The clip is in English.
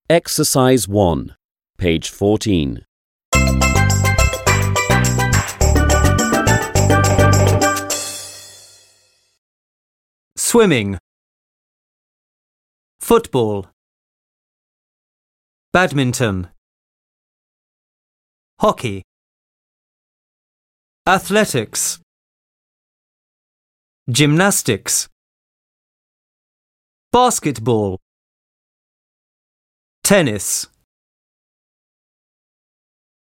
Exercise 1, page 14. Swimming, football, badminton, hockey, athletics, gymnastics, basketball, tennis.